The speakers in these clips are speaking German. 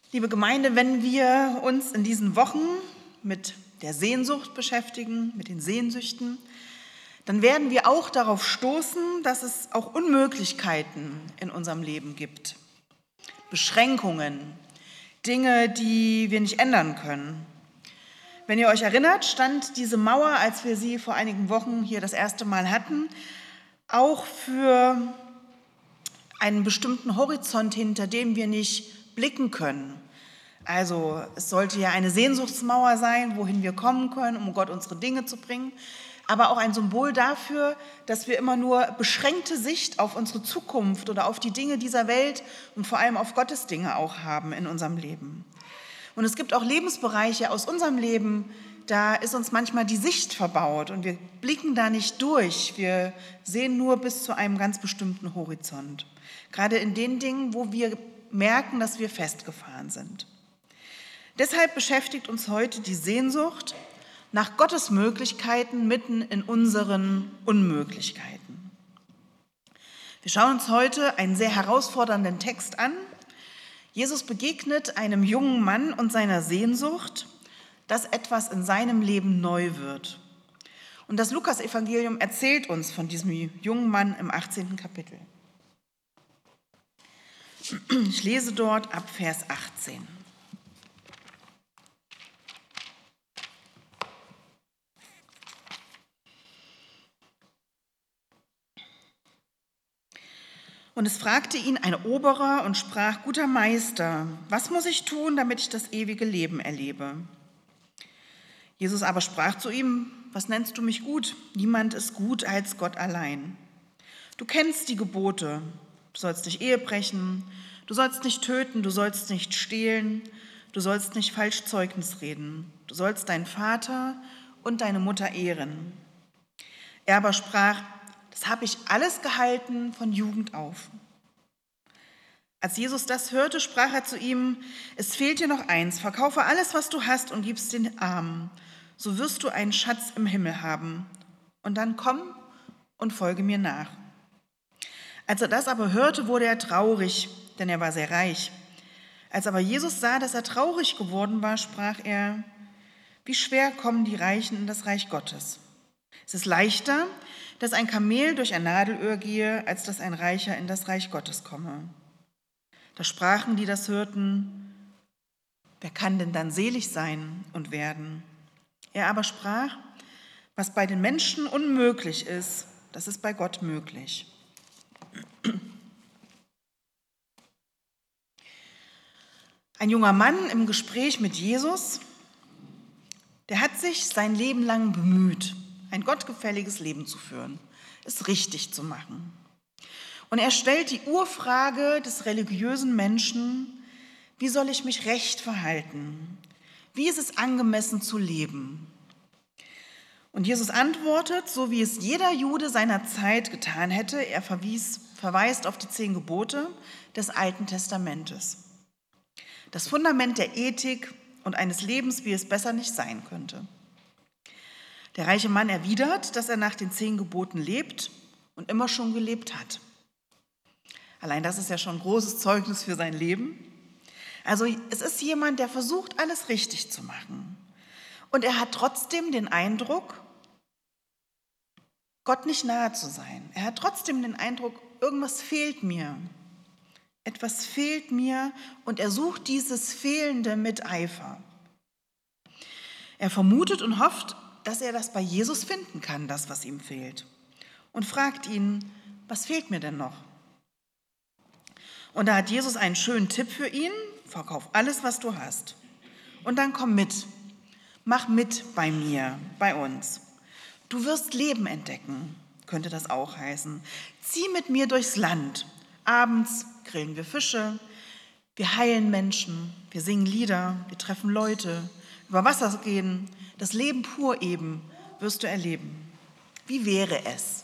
Liebe Gemeinde, wenn wir uns in diesen Wochen mit der Sehnsucht beschäftigen, mit den Sehnsüchten, dann werden wir auch darauf stoßen, dass es auch Unmöglichkeiten in unserem Leben gibt. Beschränkungen, Dinge, die wir nicht ändern können. Wenn ihr euch erinnert, stand diese Mauer, als wir sie vor einigen Wochen hier das erste Mal hatten, auch für einen bestimmten Horizont, hinter dem wir nicht blicken können. Also es sollte ja eine Sehnsuchtsmauer sein, wohin wir kommen können, um Gott unsere Dinge zu bringen, aber auch ein Symbol dafür, dass wir immer nur beschränkte Sicht auf unsere Zukunft oder auf die Dinge dieser Welt und vor allem auf Gottes Dinge auch haben in unserem Leben. Und es gibt auch Lebensbereiche aus unserem Leben, da ist uns manchmal die Sicht verbaut und wir blicken da nicht durch. Wir sehen nur bis zu einem ganz bestimmten Horizont. Gerade in den Dingen, wo wir merken, dass wir festgefahren sind. Deshalb beschäftigt uns heute die Sehnsucht nach Gottes Möglichkeiten mitten in unseren Unmöglichkeiten. Wir schauen uns heute einen sehr herausfordernden Text an. Jesus begegnet einem jungen Mann und seiner Sehnsucht, dass etwas in seinem Leben neu wird. Und das Lukas-Evangelium erzählt uns von diesem jungen Mann im 18. Kapitel. Ich lese dort ab Vers 18. Und es fragte ihn ein Oberer und sprach: Guter Meister, was muss ich tun, damit ich das ewige Leben erlebe? Jesus aber sprach zu ihm: Was nennst du mich gut? Niemand ist gut als Gott allein. Du kennst die Gebote. Du sollst nicht Ehe brechen, du sollst nicht töten, du sollst nicht stehlen, du sollst nicht falsch Zeugnis reden, du sollst deinen Vater und deine Mutter ehren. Er aber sprach: Das habe ich alles gehalten von Jugend auf. Als Jesus das hörte, sprach er zu ihm: Es fehlt dir noch eins, verkaufe alles, was du hast und gib's den Armen, so wirst du einen Schatz im Himmel haben. Und dann komm und folge mir nach. Als er das aber hörte, wurde er traurig, denn er war sehr reich. Als aber Jesus sah, dass er traurig geworden war, sprach er: Wie schwer kommen die Reichen in das Reich Gottes. Es ist leichter, dass ein Kamel durch ein Nadelöhr gehe, als dass ein Reicher in das Reich Gottes komme. Da sprachen, die das hörten: Wer kann denn dann selig sein und werden? Er aber sprach: Was bei den Menschen unmöglich ist, das ist bei Gott möglich. Ein junger Mann im Gespräch mit Jesus, der hat sich sein Leben lang bemüht, ein gottgefälliges Leben zu führen, es richtig zu machen. Und er stellt die Urfrage des religiösen Menschen: Wie soll ich mich recht verhalten? Wie ist es angemessen zu leben? Und Jesus antwortet, so wie es jeder Jude seiner Zeit getan hätte. Er verweist auf die 10 Gebote des Alten Testamentes. Das Fundament der Ethik und eines Lebens, wie es besser nicht sein könnte. Der reiche Mann erwidert, dass er nach den 10 Geboten lebt und immer schon gelebt hat. Allein das ist ja schon ein großes Zeugnis für sein Leben. Also es ist jemand, der versucht, alles richtig zu machen. Und er hat trotzdem den Eindruck, Gott nicht nahe zu sein. Er hat trotzdem den Eindruck, irgendwas fehlt mir. Etwas fehlt mir und er sucht dieses Fehlende mit Eifer. Er vermutet und hofft, dass er das bei Jesus finden kann, das, was ihm fehlt. Und fragt ihn: Was fehlt mir denn noch? Und da hat Jesus einen schönen Tipp für ihn: Verkauf alles, was du hast. Und dann komm mit. Mach mit bei mir, bei uns. Du wirst Leben entdecken, könnte das auch heißen. Zieh mit mir durchs Land. Abends grillen wir Fische, wir heilen Menschen, wir singen Lieder, wir treffen Leute, über Wasser gehen. Das Leben pur eben wirst du erleben. Wie wäre es?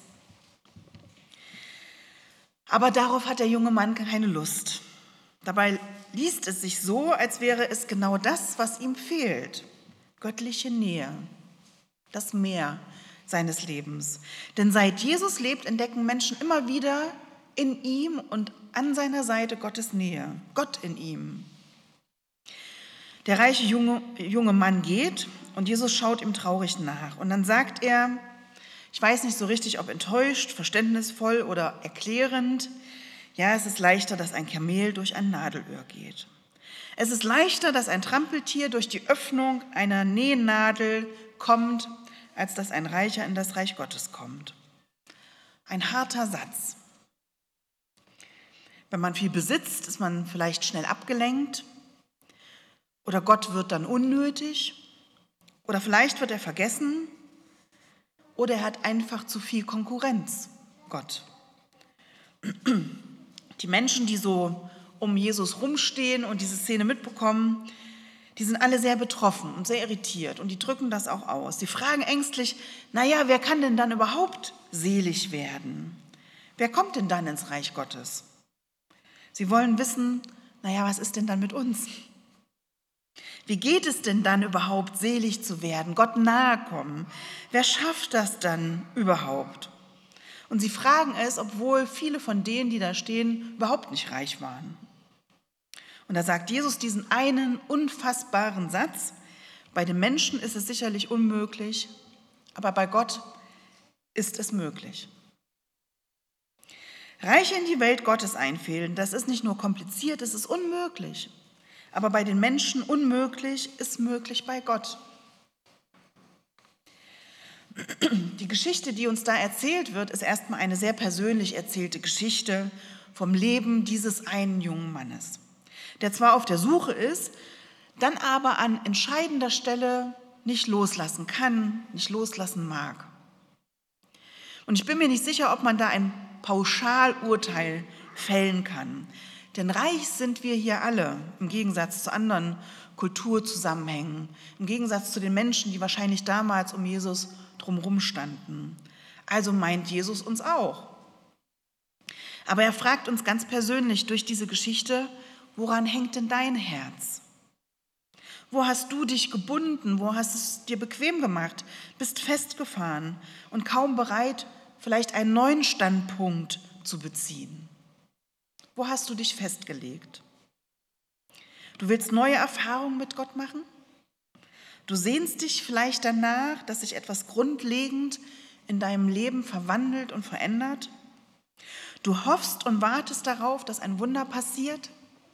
Aber darauf hat der junge Mann keine Lust. Dabei liest es sich so, als wäre es genau das, was ihm fehlt. Göttliche Nähe, das Meer seines Lebens. Denn seit Jesus lebt, entdecken Menschen immer wieder in ihm und an seiner Seite Gottes Nähe, Gott in ihm. Der reiche junge Mann geht und Jesus schaut ihm traurig nach. Und dann sagt er, ich weiß nicht so richtig, ob enttäuscht, verständnisvoll oder erklärend, ja, es ist leichter, dass ein Kamel durch ein Nadelöhr geht. Es ist leichter, dass ein Trampeltier durch die Öffnung einer Nähnadel kommt, als dass ein Reicher in das Reich Gottes kommt. Ein harter Satz. Wenn man viel besitzt, ist man vielleicht schnell abgelenkt oder Gott wird dann unnötig oder vielleicht wird er vergessen oder er hat einfach zu viel Konkurrenz, Gott. Die Menschen, die so um Jesus rumstehen und diese Szene mitbekommen, die sind alle sehr betroffen und sehr irritiert und die drücken das auch aus. Sie fragen ängstlich, naja, wer kann denn dann überhaupt selig werden? Wer kommt denn dann ins Reich Gottes? Sie wollen wissen, naja, was ist denn dann mit uns? Wie geht es denn dann überhaupt, selig zu werden, Gott nahe kommen? Wer schafft das dann überhaupt? Und sie fragen es, obwohl viele von denen, die da stehen, überhaupt nicht reich waren. Und da sagt Jesus diesen einen unfassbaren Satz, bei den Menschen ist es sicherlich unmöglich, aber bei Gott ist es möglich. Reiche in die Welt Gottes einfehlen, das ist nicht nur kompliziert, es ist unmöglich. Aber bei den Menschen unmöglich ist möglich bei Gott. Die Geschichte, die uns da erzählt wird, ist erstmal eine sehr persönlich erzählte Geschichte vom Leben dieses einen jungen Mannes, der zwar auf der Suche ist, dann aber an entscheidender Stelle nicht loslassen kann, nicht loslassen mag. Und ich bin mir nicht sicher, ob man da ein Pauschalurteil fällen kann. Denn reich sind wir hier alle, im Gegensatz zu anderen Kulturzusammenhängen, im Gegensatz zu den Menschen, die wahrscheinlich damals um Jesus drumherum standen. Also meint Jesus uns auch. Aber er fragt uns ganz persönlich durch diese Geschichte, woran hängt denn dein Herz? Wo hast du dich gebunden? Wo hast es dir bequem gemacht? Bist festgefahren und kaum bereit, vielleicht einen neuen Standpunkt zu beziehen? Wo hast du dich festgelegt? Du willst neue Erfahrungen mit Gott machen? Du sehnst dich vielleicht danach, dass sich etwas grundlegend in deinem Leben verwandelt und verändert? Du hoffst und wartest darauf, dass ein Wunder passiert?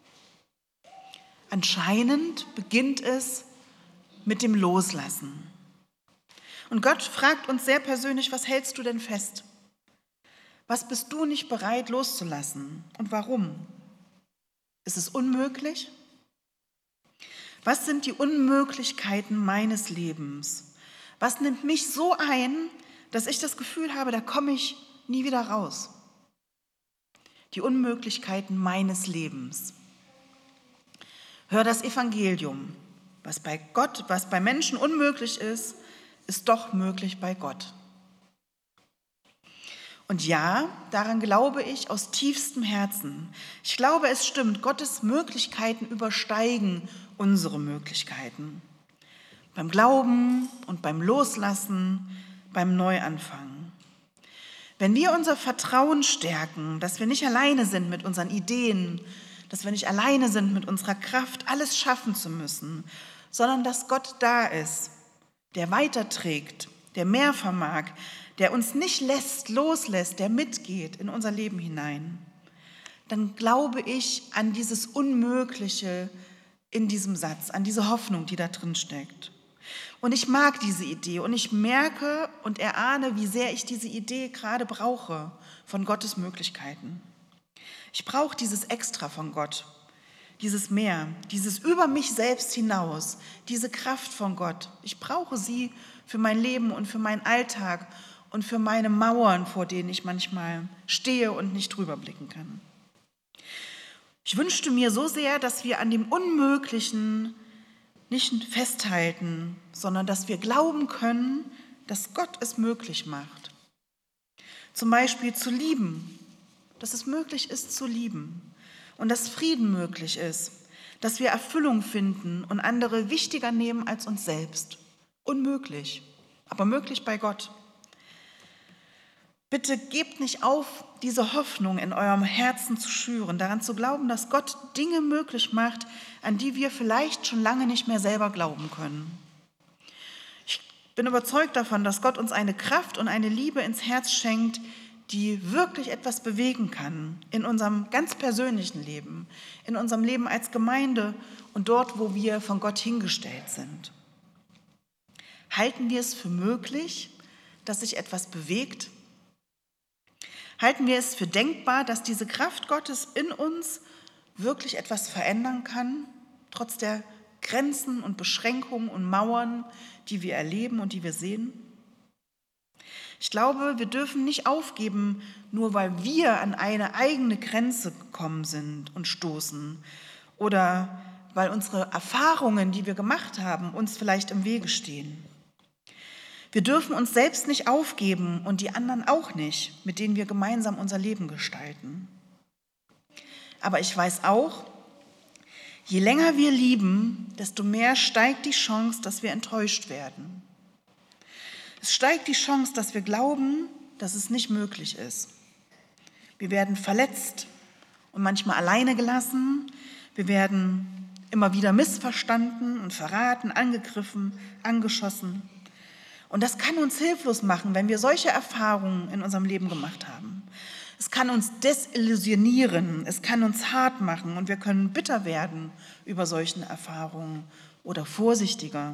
Anscheinend beginnt es mit dem Loslassen. Und Gott fragt uns sehr persönlich, was hältst du denn fest? Was bist du nicht bereit loszulassen und warum? Ist es unmöglich? Was sind die Unmöglichkeiten meines Lebens? Was nimmt mich so ein, dass ich das Gefühl habe, da komme ich nie wieder raus? Die Unmöglichkeiten meines Lebens. Hör das Evangelium. Was bei Menschen unmöglich ist, ist doch möglich bei Gott. Und ja, daran glaube ich aus tiefstem Herzen. Ich glaube, es stimmt, Gottes Möglichkeiten übersteigen unsere Möglichkeiten. Beim Glauben und beim Loslassen, beim Neuanfang. Wenn wir unser Vertrauen stärken, dass wir nicht alleine sind mit unseren Ideen, dass wir nicht alleine sind mit unserer Kraft, alles schaffen zu müssen, sondern dass Gott da ist, der weiterträgt, der mehr vermag, der uns nicht loslässt, der mitgeht in unser Leben hinein, dann glaube ich an dieses Unmögliche in diesem Satz, an diese Hoffnung, die da drin steckt. Und ich mag diese Idee und ich merke und erahne, wie sehr ich diese Idee gerade brauche von Gottes Möglichkeiten. Ich brauche dieses Extra von Gott, dieses Mehr, dieses über mich selbst hinaus, diese Kraft von Gott. Ich brauche sie für mein Leben und für meinen Alltag und für meine Mauern, vor denen ich manchmal stehe und nicht drüber blicken kann. Ich wünschte mir so sehr, dass wir an dem Unmöglichen nicht festhalten, sondern dass wir glauben können, dass Gott es möglich macht. Zum Beispiel zu lieben, dass es möglich ist zu lieben und dass Frieden möglich ist, dass wir Erfüllung finden und andere wichtiger nehmen als uns selbst. Unmöglich, aber möglich bei Gott. Bitte gebt nicht auf, diese Hoffnung in eurem Herzen zu schüren, daran zu glauben, dass Gott Dinge möglich macht, an die wir vielleicht schon lange nicht mehr selber glauben können. Ich bin überzeugt davon, dass Gott uns eine Kraft und eine Liebe ins Herz schenkt, die wirklich etwas bewegen kann in unserem ganz persönlichen Leben, in unserem Leben als Gemeinde und dort, wo wir von Gott hingestellt sind. Halten wir es für möglich, dass sich etwas bewegt? Halten wir es für denkbar, dass diese Kraft Gottes in uns wirklich etwas verändern kann, trotz der Grenzen und Beschränkungen und Mauern, die wir erleben und die wir sehen? Ich glaube, wir dürfen nicht aufgeben, nur weil wir an eine eigene Grenze gekommen sind und stoßen oder weil unsere Erfahrungen, die wir gemacht haben, uns vielleicht im Wege stehen. Wir dürfen uns selbst nicht aufgeben und die anderen auch nicht, mit denen wir gemeinsam unser Leben gestalten. Aber ich weiß auch, je länger wir lieben, desto mehr steigt die Chance, dass wir enttäuscht werden. Es steigt die Chance, dass wir glauben, dass es nicht möglich ist. Wir werden verletzt und manchmal alleine gelassen. Wir werden immer wieder missverstanden und verraten, angegriffen, angeschossen. Und das kann uns hilflos machen, wenn wir solche Erfahrungen in unserem Leben gemacht haben. Es kann uns desillusionieren, es kann uns hart machen und wir können bitter werden über solchen Erfahrungen oder vorsichtiger.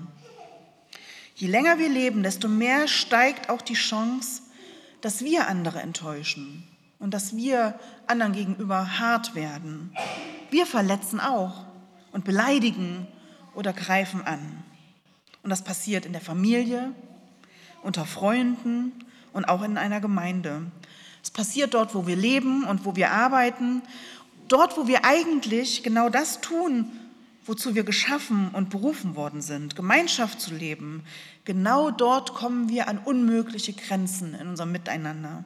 Je länger wir leben, desto mehr steigt auch die Chance, dass wir andere enttäuschen und dass wir anderen gegenüber hart werden. Wir verletzen auch und beleidigen oder greifen an. Und das passiert in der Familie, unter Freunden und auch in einer Gemeinde. Es passiert dort, wo wir leben und wo wir arbeiten, dort, wo wir eigentlich genau das tun, wozu wir geschaffen und berufen worden sind, Gemeinschaft zu leben. Genau dort kommen wir an unmögliche Grenzen in unserem Miteinander.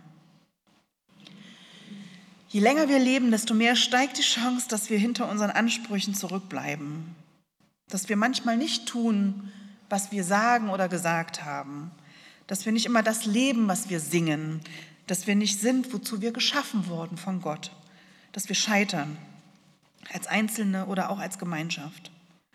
Je länger wir leben, desto mehr steigt die Chance, dass wir hinter unseren Ansprüchen zurückbleiben, dass wir manchmal nicht tun, was wir sagen oder gesagt haben, dass wir nicht immer das leben, was wir singen, dass wir nicht sind, wozu wir geschaffen wurden von Gott, dass wir scheitern, als Einzelne oder auch als Gemeinschaft.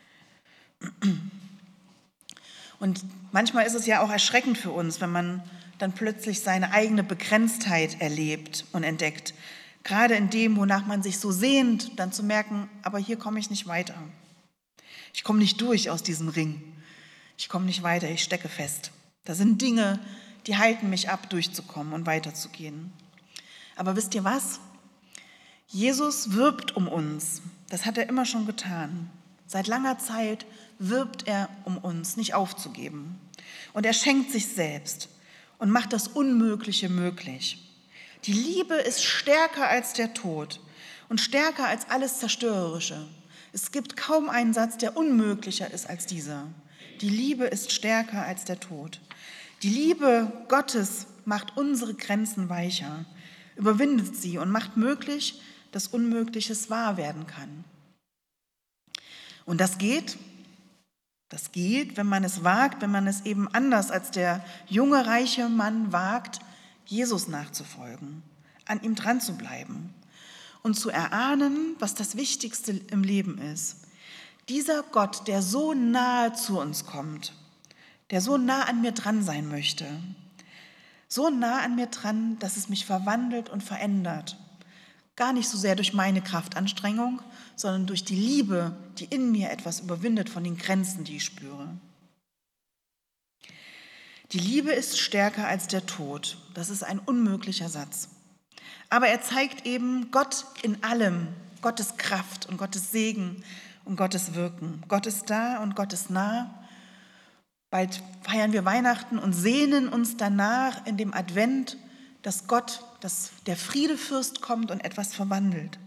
Und manchmal ist es ja auch erschreckend für uns, wenn man dann plötzlich seine eigene Begrenztheit erlebt und entdeckt. Gerade in dem, wonach man sich so sehnt, dann zu merken, aber hier komme ich nicht weiter. Ich komme nicht durch aus diesem Ring. Ich komme nicht weiter, ich stecke fest. Da sind Dinge, die halten mich ab, durchzukommen und weiterzugehen. Aber wisst ihr was? Jesus wirbt um uns. Das hat er immer schon getan. Seit langer Zeit wirbt er um uns, nicht aufzugeben. Und er schenkt sich selbst und macht das Unmögliche möglich. Die Liebe ist stärker als der Tod und stärker als alles Zerstörerische. Es gibt kaum einen Satz, der unmöglicher ist als dieser. Die Liebe ist stärker als der Tod. Die Liebe Gottes macht unsere Grenzen weicher, überwindet sie und macht möglich, dass Unmögliches wahr werden kann. Und das geht, wenn man es wagt, wenn man es eben anders als der junge, reiche Mann wagt, Jesus nachzufolgen, an ihm dran zu bleiben und zu erahnen, was das Wichtigste im Leben ist. Dieser Gott, der so nahe zu uns kommt, der so nah an mir dran sein möchte, so nah an mir dran, dass es mich verwandelt und verändert. Gar nicht so sehr durch meine Kraftanstrengung, sondern durch die Liebe, die in mir etwas überwindet von den Grenzen, die ich spüre. Die Liebe ist stärker als der Tod. Das ist ein unmöglicher Satz. Aber er zeigt eben Gott in allem, Gottes Kraft und Gottes Segen und Gottes Wirken. Gott ist da und Gott ist nah. Bald feiern wir Weihnachten und sehnen uns danach in dem Advent, dass Gott, dass der Friedefürst kommt und etwas verwandelt.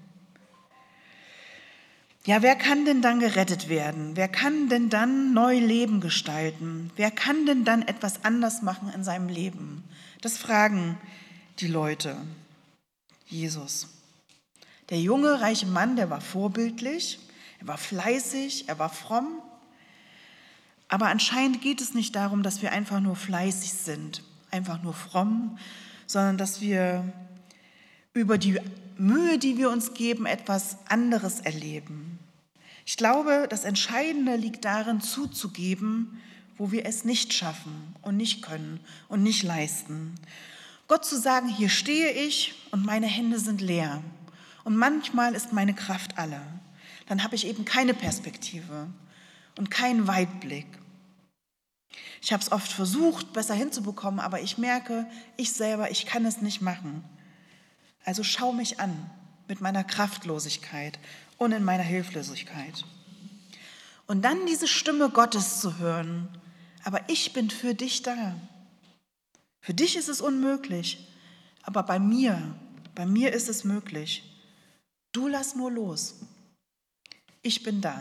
Ja, wer kann denn dann gerettet werden? Wer kann denn dann neu Leben gestalten? Wer kann denn dann etwas anders machen in seinem Leben? Das fragen die Leute. Jesus. Der junge, reiche Mann, der war vorbildlich, er war fleißig, er war fromm. Aber anscheinend geht es nicht darum, dass wir einfach nur fleißig sind, einfach nur fromm, sondern dass wir über die Mühe, die wir uns geben, etwas anderes erleben. Ich glaube, das Entscheidende liegt darin, zuzugeben, wo wir es nicht schaffen und nicht können und nicht leisten. Gott zu sagen, hier stehe ich und meine Hände sind leer und manchmal ist meine Kraft alle. Dann habe ich eben keine Perspektive und keinen Weitblick. Ich habe es oft versucht, besser hinzubekommen, aber ich merke, ich selber, ich kann es nicht machen. Also schau mich an mit meiner Kraftlosigkeit und in meiner Hilflosigkeit. Und dann diese Stimme Gottes zu hören, aber ich bin für dich da. Für dich ist es unmöglich, aber bei mir ist es möglich. Du lass nur los. Ich bin da.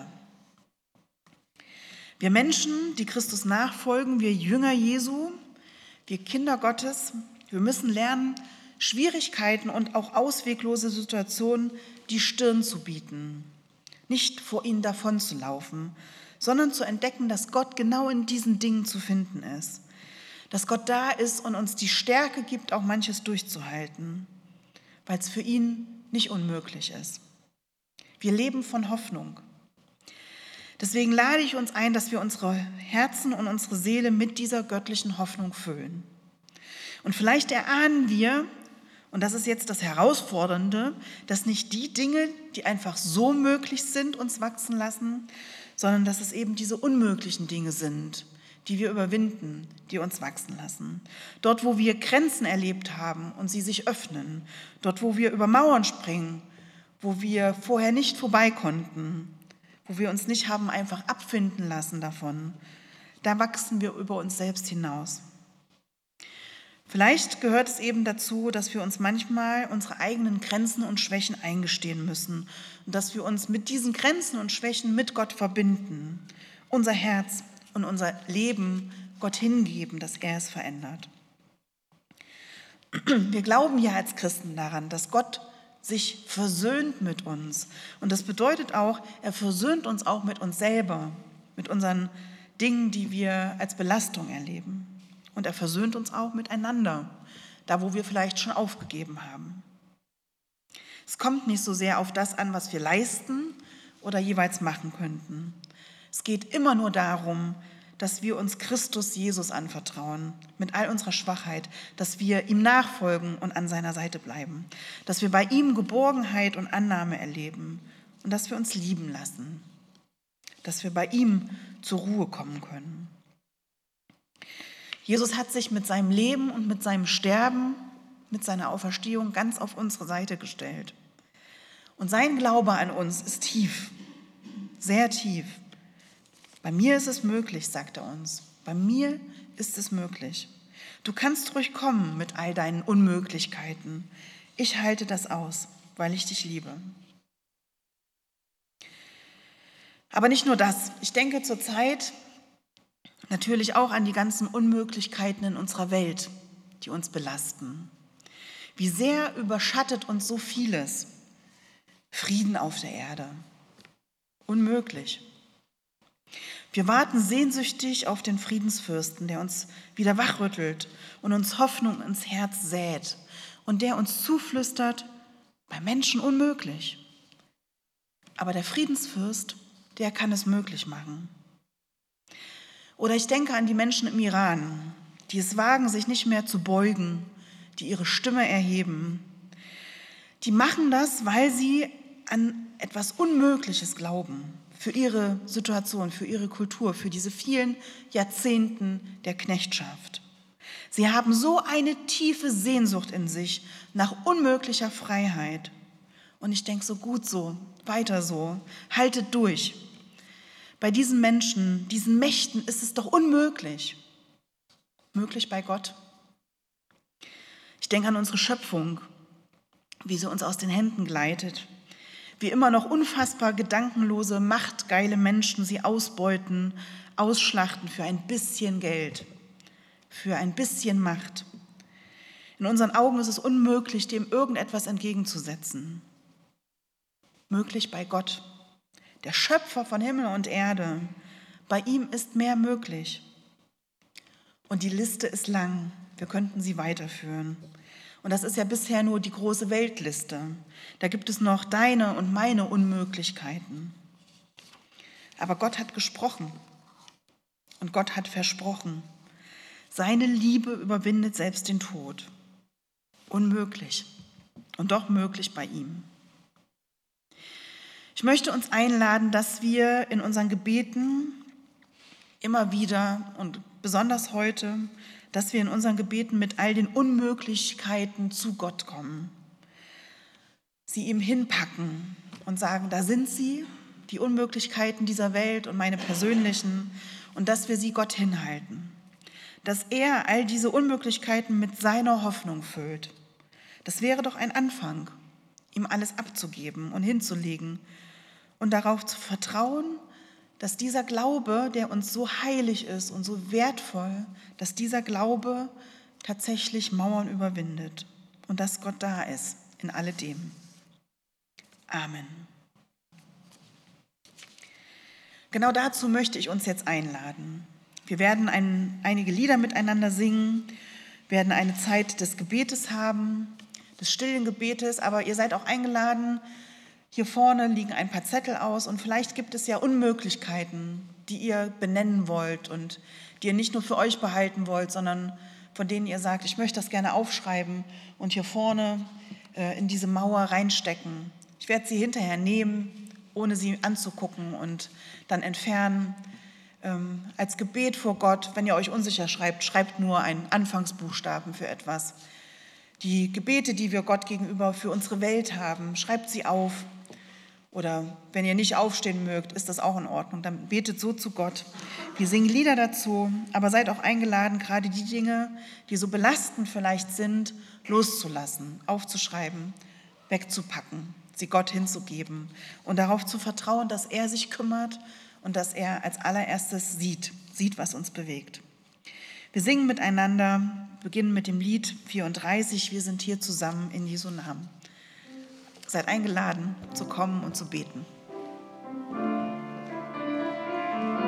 Wir Menschen, die Christus nachfolgen, wir Jünger Jesu, wir Kinder Gottes, wir müssen lernen, Schwierigkeiten und auch ausweglose Situationen die Stirn zu bieten, nicht vor ihnen davonzulaufen, sondern zu entdecken, dass Gott genau in diesen Dingen zu finden ist, dass Gott da ist und uns die Stärke gibt, auch manches durchzuhalten, weil es für ihn nicht unmöglich ist. Wir leben von Hoffnung. Deswegen lade ich uns ein, dass wir unsere Herzen und unsere Seele mit dieser göttlichen Hoffnung füllen. Und vielleicht erahnen wir, und das ist jetzt das Herausfordernde, dass nicht die Dinge, die einfach so möglich sind, uns wachsen lassen, sondern dass es eben diese unmöglichen Dinge sind, die wir überwinden, die uns wachsen lassen. Dort, wo wir Grenzen erlebt haben und sie sich öffnen. Dort, wo wir über Mauern springen, wo wir vorher nicht vorbei konnten, wo wir uns nicht haben einfach abfinden lassen davon. Da wachsen wir über uns selbst hinaus. Vielleicht gehört es eben dazu, dass wir uns manchmal unsere eigenen Grenzen und Schwächen eingestehen müssen und dass wir uns mit diesen Grenzen und Schwächen mit Gott verbinden, unser Herz und unser Leben Gott hingeben, dass er es verändert. Wir glauben ja als Christen daran, dass Gott sich versöhnt mit uns. Und das bedeutet auch, er versöhnt uns auch mit uns selber, mit unseren Dingen, die wir als Belastung erleben. Und er versöhnt uns auch miteinander, da wo wir vielleicht schon aufgegeben haben. Es kommt nicht so sehr auf das an, was wir leisten oder jeweils machen könnten. Es geht immer nur darum, dass wir uns Christus Jesus anvertrauen, mit all unserer Schwachheit, dass wir ihm nachfolgen und an seiner Seite bleiben, dass wir bei ihm Geborgenheit und Annahme erleben und dass wir uns lieben lassen, dass wir bei ihm zur Ruhe kommen können. Jesus hat sich mit seinem Leben und mit seinem Sterben, mit seiner Auferstehung ganz auf unsere Seite gestellt. Und sein Glaube an uns ist tief, sehr tief. Bei mir ist es möglich, sagt er uns. Bei mir ist es möglich. Du kannst ruhig kommen mit all deinen Unmöglichkeiten. Ich halte das aus, weil ich dich liebe. Aber nicht nur das. Ich denke zurzeit natürlich auch an die ganzen Unmöglichkeiten in unserer Welt, die uns belasten. Wie sehr überschattet uns so vieles. Frieden auf der Erde. Unmöglich. Wir warten sehnsüchtig auf den Friedensfürsten, der uns wieder wachrüttelt und uns Hoffnung ins Herz sät und der uns zuflüstert, bei Menschen unmöglich. Aber der Friedensfürst, der kann es möglich machen. Oder ich denke an die Menschen im Iran, die es wagen, sich nicht mehr zu beugen, die ihre Stimme erheben. Die machen das, weil sie an etwas Unmögliches glauben, für ihre Situation, für ihre Kultur, für diese vielen Jahrzehnten der Knechtschaft. Sie haben so eine tiefe Sehnsucht in sich nach unmöglicher Freiheit. Und ich denke, so gut so, weiter so, haltet durch. Bei diesen Menschen, diesen Mächten ist es doch unmöglich. Möglich bei Gott. Ich denke an unsere Schöpfung, wie sie uns aus den Händen gleitet, wie immer noch unfassbar gedankenlose, machtgeile Menschen sie ausbeuten, ausschlachten für ein bisschen Geld, für ein bisschen Macht. In unseren Augen ist es unmöglich, dem irgendetwas entgegenzusetzen. Möglich bei Gott, der Schöpfer von Himmel und Erde. Bei ihm ist mehr möglich. Und die Liste ist lang, wir könnten sie weiterführen. Und das ist ja bisher nur die große Weltliste. Da gibt es noch deine und meine Unmöglichkeiten. Aber Gott hat gesprochen und Gott hat versprochen. Seine Liebe überwindet selbst den Tod. Unmöglich und doch möglich bei ihm. Ich möchte uns einladen, dass wir in unseren Gebeten immer wieder und besonders heute, dass wir in unseren Gebeten mit all den Unmöglichkeiten zu Gott kommen. Sie ihm hinpacken und sagen, da sind sie, die Unmöglichkeiten dieser Welt und meine persönlichen, und dass wir sie Gott hinhalten. Dass er all diese Unmöglichkeiten mit seiner Hoffnung füllt. Das wäre doch ein Anfang, ihm alles abzugeben und hinzulegen und darauf zu vertrauen, dass dieser Glaube, der uns so heilig ist und so wertvoll, dass dieser Glaube tatsächlich Mauern überwindet und dass Gott da ist in alledem. Amen. Genau dazu möchte ich uns jetzt einladen. Wir werden einige Lieder miteinander singen, werden eine Zeit des Gebetes haben, des stillen Gebetes, aber ihr seid auch eingeladen. Hier vorne liegen ein paar Zettel aus und vielleicht gibt es ja Unmöglichkeiten, die ihr benennen wollt und die ihr nicht nur für euch behalten wollt, sondern von denen ihr sagt, ich möchte das gerne aufschreiben und hier vorne in diese Mauer reinstecken. Ich werde sie hinterher nehmen, ohne sie anzugucken und dann entfernen. Als Gebet vor Gott, wenn ihr euch unsicher schreibt, schreibt nur einen Anfangsbuchstaben für etwas. Die Gebete, die wir Gott gegenüber für unsere Welt haben, schreibt sie auf. Oder wenn ihr nicht aufstehen mögt, ist das auch in Ordnung. Dann betet so zu Gott. Wir singen Lieder dazu, aber seid auch eingeladen, gerade die Dinge, die so belastend vielleicht sind, loszulassen, aufzuschreiben, wegzupacken, sie Gott hinzugeben und darauf zu vertrauen, dass er sich kümmert und dass er als allererstes sieht, was uns bewegt. Wir singen miteinander, beginnen mit dem Lied 34, wir sind hier zusammen in Jesu Namen. Seid eingeladen, zu kommen und zu beten.